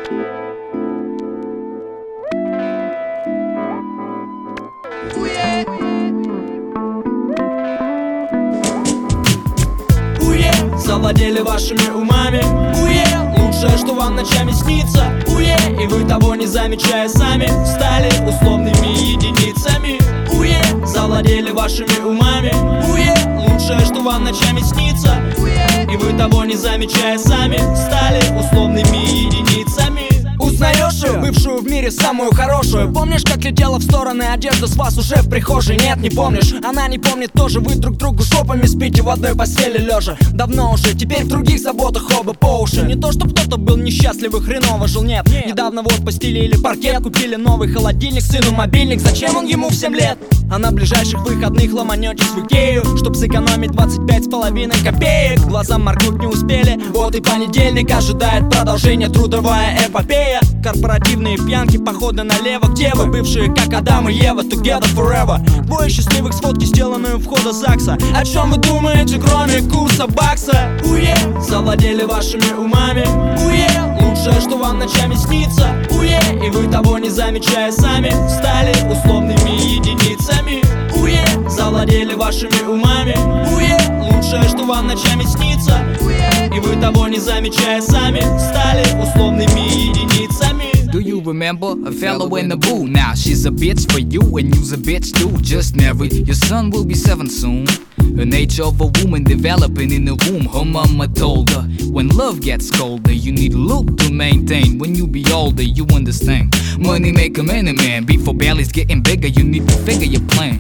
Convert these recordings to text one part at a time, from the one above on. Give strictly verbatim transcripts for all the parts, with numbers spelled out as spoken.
Завладели вашими умами, уе. Лучшее, что вам ночами снится, уе. И вы того не замечая сами стали условными единицами, уе. Завладели вашими умами, уе. Лучшее, что вам ночами снится, уе. И вы того не замечая сами стали условными единицами. Узнаешь ее, бывшую в мире самую хорошую. Помнишь, как летела в стороны одежда с вас уже в прихожей? Нет, не помнишь, она не помнит тоже. Вы друг другу жопами спите в одной постели лежа. Давно уже, теперь в других заботах оба по уши. Не то, чтоб кто-то был несчастлив и хреново жил, нет. Недавно вот постелили паркет, купили новый холодильник, сыну мобильник. Зачем он ему в семь лет? А на ближайших выходных ломанетесь в Икею, чтоб сэкономить двадцать пять с половиной копеек. Глазам моргнуть не успели, вот и понедельник ожидает продолжение трудовая эпопея. Корпоративные пьянки, походы налево. Где вы, бывшие, как Адам и Ева, together forever? Двое счастливых, сфотки сделанные у входа ЗАГСа. О чем вы думаете, кроме курса бакса? Уе, завладели вашими умами, уе. Лучшее, что вам ночами снится, уе. И вы того не замечая сами стали условными единицами, уе. Завладели вашими умами, уе. Лучшее, что вам ночами снится, уе. И вы того не замечая сами стали условными единицами. Do you remember a fellow in the boo? Now she's a bitch for you and you's a bitch too. Just married, your son will be seven soon. The nature of a woman developing in the womb. Her mama told her, when love gets colder, you need look to maintain. When you be older, you understand. Money make a man a man. Before belly's getting bigger, you need to figure your plan.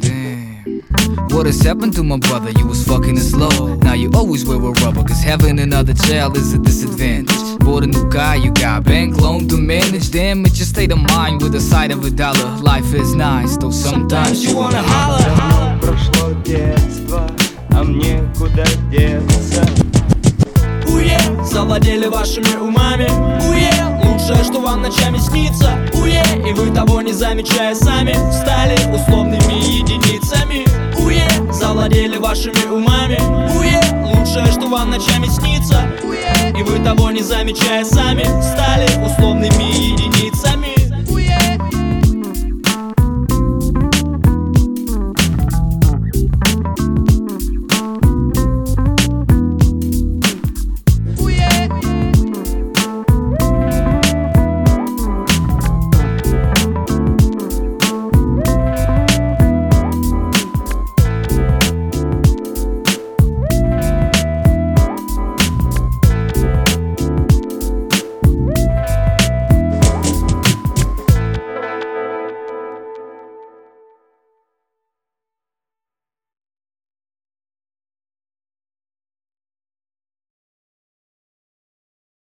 What has happened to my brother? You was fucking it slow. Now you always wear a rubber, cause having another child is a disadvantage. Bought a new car, you got bank loan to manage. Damage your state of mind with the sight of a dollar. Life is nice, though sometimes you wanna holler. Давно прошло детство, а мне куда деться? Уе, завладели вашими умами, уе. Лучшее, что вам ночами снится, уе. И вы того не замечая сами стали условными единицами, уе. Завладели вашими умами, уе. Лучшее, что вам ночами снится, уе. И вы того не замечая сами стали